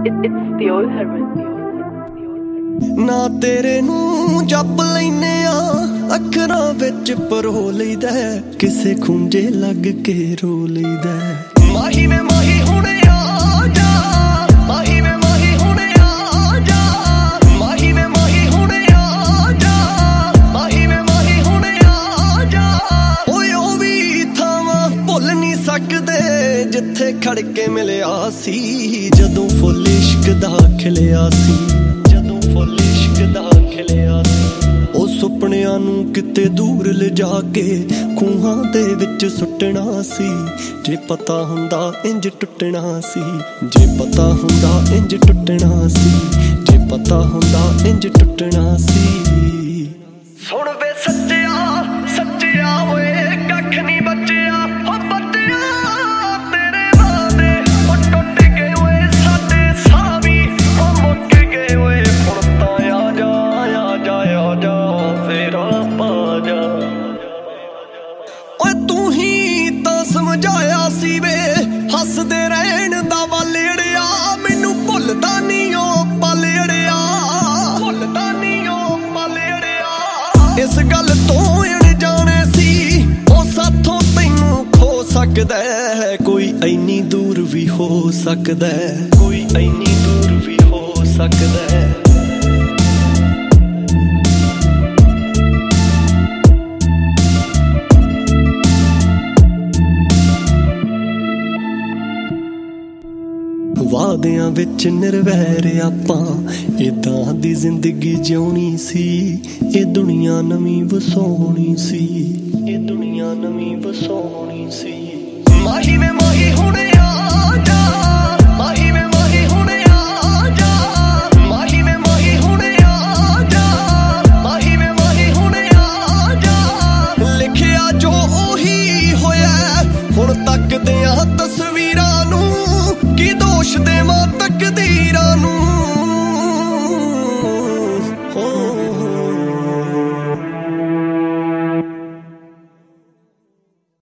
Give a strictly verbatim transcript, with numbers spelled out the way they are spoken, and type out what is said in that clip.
the old Herman. ना तेरे नू जप लैने आ अखरां विच परो लईदा किसे खुंजे लग के रो लईदा माही में माही हुणे आ जा माही में माही हुणे आ जा माही में माही हुणे आ जा माही में माही हुणे आ जा ओए ओ वी थावां भुल नहीं सकदे जिथे खड़ के मिलिया सी जदों फुल इश्क दा खिलिया सी फुल इश्क दा खिलिया ओ सुपनियां नू किते दूर ले जाके खूहां दे विच सुटना सी जे पता हुंदा इंज टुटना सी जे पता हुंदा इंज टुटना सी जे पता हुंदा इंज टुटना सी सुन वे सच्चिया सच्चिया ओए कख नहीं बचिया ओ बचिया तेरे वादे ओ टुट गए ओए साडे सावी ओ मुक गए ओए समझाया सी वे हसदे रहन दा वालेड़िया मैनू भुलदा नी ओ पालेड़िया भुलदा नी ओ पालेड़िया इस गल तो अनजाने सी ओ साथों तैनू खो सकदा है कोई ऐनी दूर भी हो सकदा है कोई ऐनी दूर भी हो सकदा है वादियां विच निर्वैर आपां इदां दी जिंदगी जिउणी सी ए दुनिया नवीं वसाउणी सी ए दुनिया नवीं वसाउणी सी माही में माही हुणे आ जा माही में माही हुणे आ जा माही में माही हुणे आ जा माही में माही हुणे आ जा लिखिया जो ओही होया हुण तक दियां तस्वीरां नू की दोष देवां तकदीरां नू